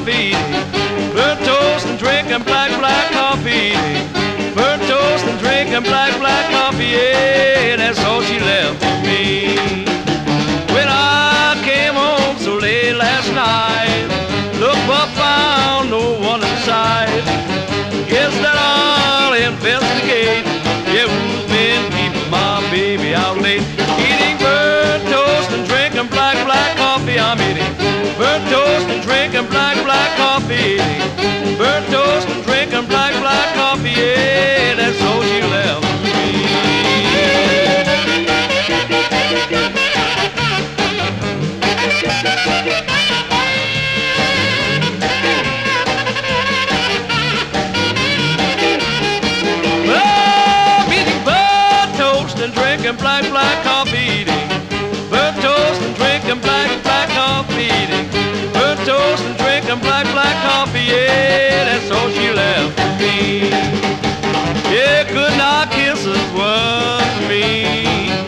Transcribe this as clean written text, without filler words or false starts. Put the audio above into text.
coffee. Burnt toast and drinking black coffee. Burnt toast and drinking black coffee. Yeah, that's all she left for me.